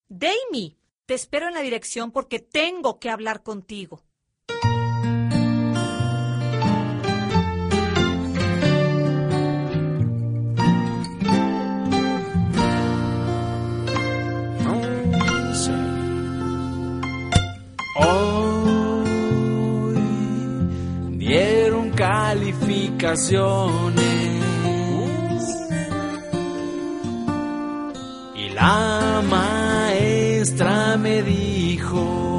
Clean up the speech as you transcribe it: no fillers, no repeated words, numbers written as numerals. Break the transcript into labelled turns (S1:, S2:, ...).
S1: Damie, te espero en la dirección porque tengo que hablar contigo.
S2: Hoy dieron calificaciones y la maestra me dijo: